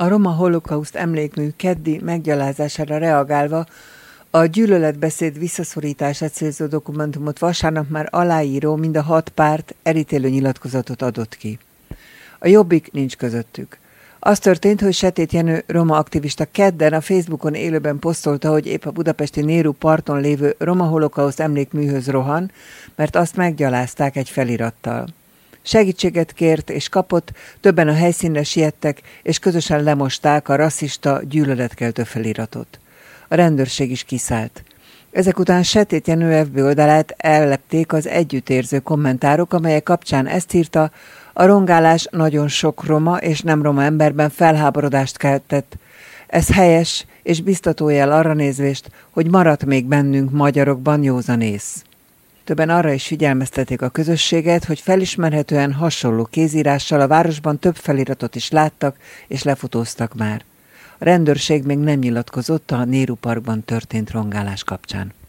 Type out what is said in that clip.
A roma holokauszt emlékmű keddi meggyalázására reagálva a gyűlöletbeszéd visszaszorítását célzó dokumentumot vasárnap már aláíró mind a 6 párt elítélő nyilatkozatot adott ki. A Jobbik nincs közöttük. Az történt, hogy Setét Jenő roma aktivista kedden a Facebookon élőben posztolta, hogy épp a budapesti Nérú parton lévő roma holokauszt emlékműhöz rohan, mert azt meggyalázták egy felirattal. Segítséget kért és kapott, többen a helyszínre siettek, és közösen lemosták a rasszista, gyűlöletkeltő feliratot. A rendőrség is kiszállt. Ezek után Setét Jenő FB oldalát ellepték az együttérző kommentárok, amelyek kapcsán ezt írta: a rongálás nagyon sok roma és nem roma emberben felháborodást keltett. Ez helyes és biztató jel arra nézvést, hogy maradt még bennünk magyarokban józanész. Többen arra is figyelmeztették a közösséget, hogy felismerhetően hasonló kézírással a városban több feliratot is láttak és lefotóztak már. A rendőrség még nem nyilatkozott a Nérú Parkban történt rongálás kapcsán.